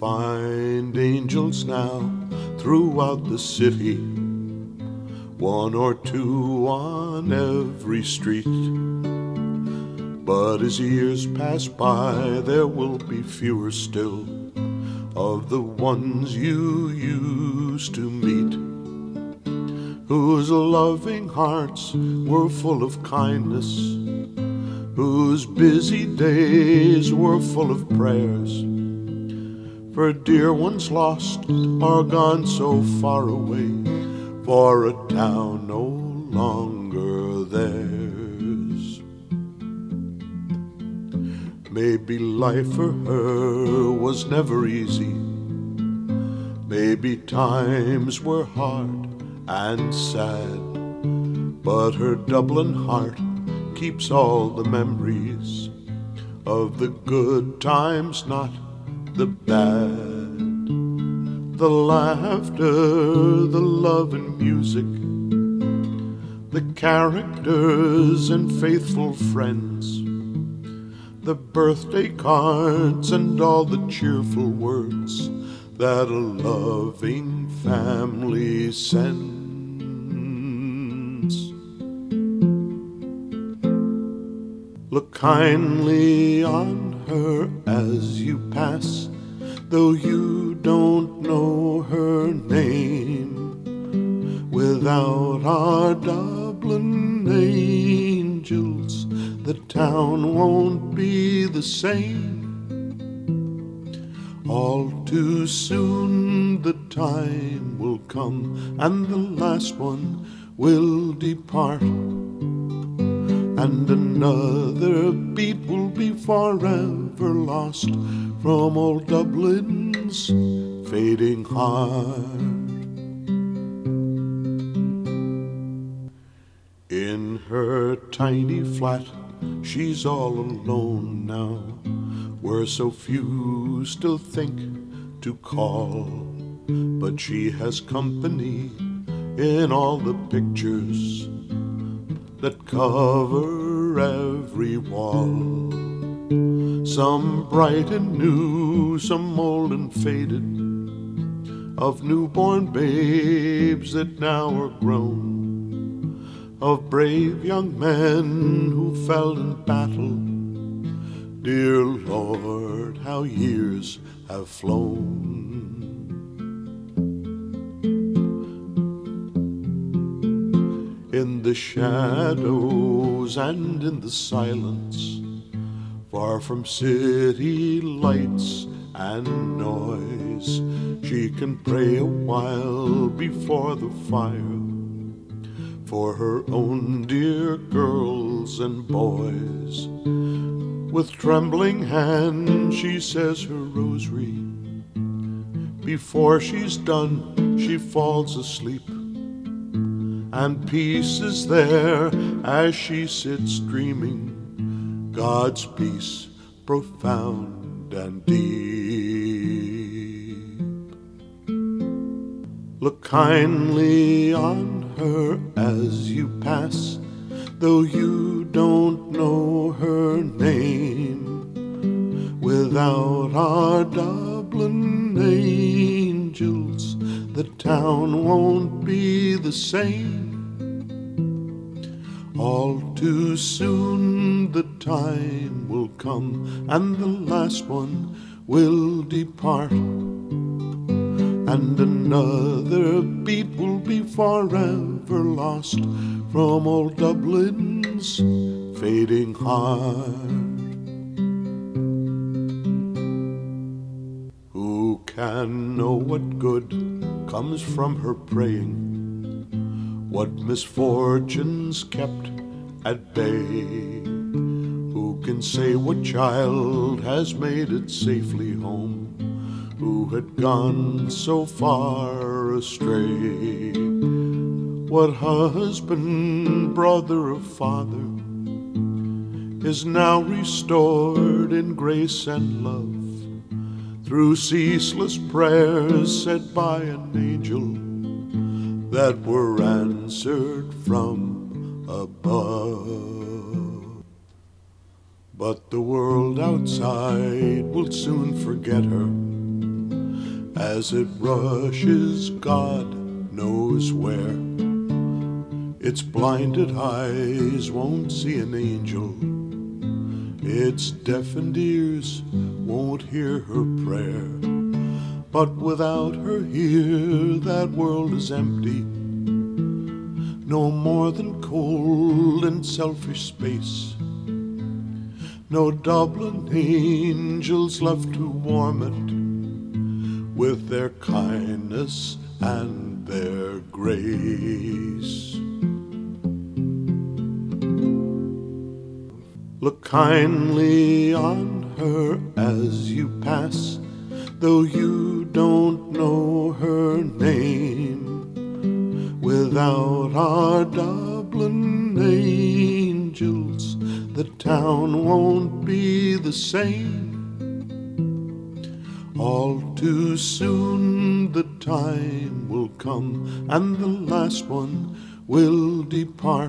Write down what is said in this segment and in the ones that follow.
find angels now throughout the city, one or two on every street. But as years pass by, there will be fewer still of the ones you used to meet, whose loving hearts were full of kindness, whose busy days were full of prayers for dear ones lost or gone so far away, for a town no longer theirs. Maybe life for her was never easy, maybe times were hard and sad, but her Dublin heart keeps all the memories of the good times, not the bad. The laughter, the love and music, the characters and faithful friends, the birthday cards and all the cheerful words that a loving family sends. Look kindly on her as you pass, though you don't know her name. Without our Dublin angels, the town won't be the same. All too soon the time will come, and the last one will depart, and another beat will be forever lost from old Dublin's fading heart. In her tiny flat, she's all alone now, where so few still think to call, but she has company in all the pictures that cover every wall. Some bright and new, some old and faded, of newborn babes that now are grown, of brave young men who fell in battle. Dear Lord, how years have flown. In the shadows and in the silence, far from city lights and noise, she can pray a while before the fire for her own dear girls and boys. With trembling hand she says her rosary. Before she's done, she falls asleep, and peace is there as she sits dreaming God's peace profound and deep. Look kindly on her as you pass, though you don't know her name. Without our Dublin angels, the town won't be the same. All too soon the time will come, and the last one will depart, and another beat will be forever lost from old Dublin's fading heart. Who can know what good comes from her praying, what misfortunes kept at bay? Who can say what child has made it safely home, who had gone so far astray? What husband, brother, or father is now restored in grace and love, through ceaseless prayers said by an angel that were answered from above? But the world outside will soon forget her, as it rushes God knows where. Its blinded eyes won't see an angel, its deafened ears won't hear her prayer. But without her here, that world is empty, no more than cold and selfish space. No Dublin angels left to warm it with their kindness and their grace. Look kindly on her as you pass, though you don't know her name. Without our Dublin angels, the town won't be the same. All too soon the time will come, and the last one will depart,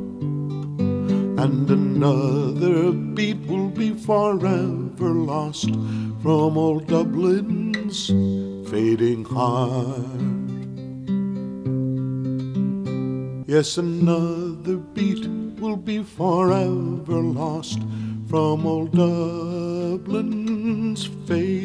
and another beat will be forever lost from old Dublin's fading heart. Yes, another beat will be forever lost from old Dublin's fading